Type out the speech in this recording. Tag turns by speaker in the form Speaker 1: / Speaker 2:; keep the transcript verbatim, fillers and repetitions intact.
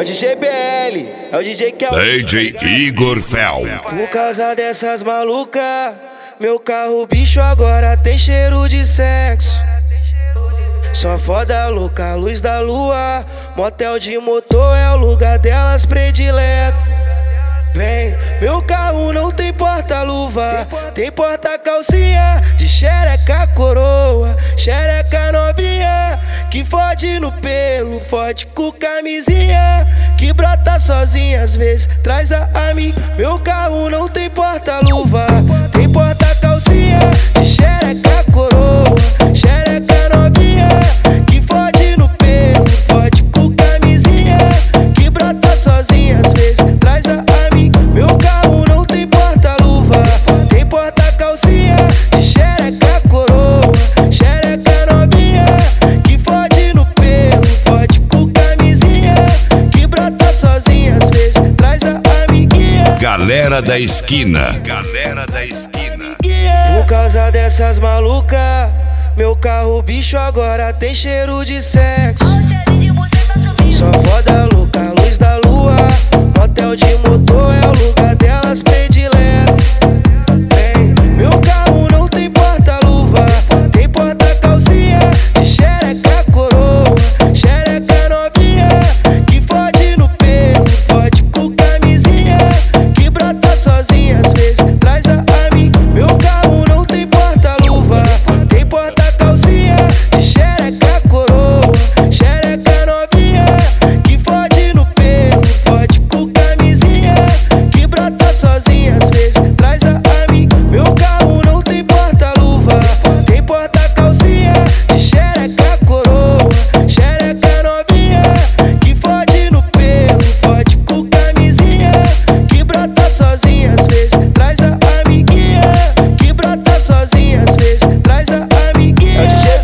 Speaker 1: o D J B L, é o D J que é o
Speaker 2: D J Igor Fel.
Speaker 1: Por causa dessas malucas, meu carro bicho agora tem cheiro de sexo. Só foda louca, luz da lua, motel de motor é o lugar delas predileto. Vem, meu carro não tem porta-luva, tem porta-calcinha de xereca coroa, xereca novinha, que fode no pelo, fode com camisinha, que brota sozinha às vezes, traz a amiga. Meu carro não tem porta-luva, tem porta-calcinha de xereca coroa, xereca novinha, que fode no pelo, fode com camisinha, que brota sozinha às vezes, traz a amiga. Meu carro não tem porta-luva, tem porta-calcinha de xereca coroa, xereca novinha, que fode no pelo, fode com camisinha, que brota sozinha às vezes, traz a amiguinha.
Speaker 2: Galera da esquina, galera da esquina.
Speaker 1: Por causa dessas malucas, meu carro bicho agora tem cheiro de sexo. Só foda louca, luz da lua, motel de motor é o lugar delas predileto. Vem, meu carro não tem porta-luva, tem porta-calcinha de xereca coroa, xereca novinha, que fode no pelo, fode com camisinha, que brota sozinha às vezes, traz a amiga. Meu carro não tem porta-luva, tem porta-calcinha de xereca coroa, xereca novinha, que fode no pelo, fode com camisinha, que brota sozinha às vezes, traz a amiga. Meu carro não tem porta-luva, tem porta-calcinha de xereca coroa, xereca novinha, que fode no pelo, fode com camisinha, que brota sozinha às vezes, traz a amiguinha, que brota sozinha às vezes, traz a amiguinha. É o D J